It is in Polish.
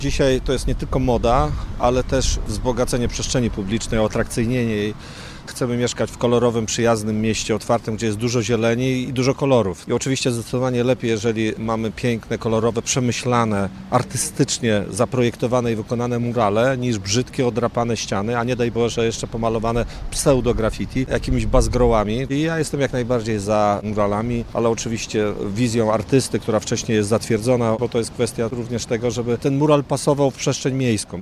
Dzisiaj to jest nie tylko moda, ale też wzbogacenie przestrzeni publicznej, atrakcyjnienie jej. Chcemy mieszkać w kolorowym, przyjaznym mieście otwartym, gdzie jest dużo zieleni i dużo kolorów. I oczywiście zdecydowanie lepiej, jeżeli mamy piękne, kolorowe, przemyślane, artystycznie zaprojektowane i wykonane murale, niż brzydkie, odrapane ściany, a nie daj Boże jeszcze pomalowane pseudo-graffiti, jakimiś bazgrołami. I ja jestem jak najbardziej za muralami, ale oczywiście wizją artysty, która wcześniej jest zatwierdzona, bo to jest kwestia również tego, żeby ten mural pasował w przestrzeń miejską.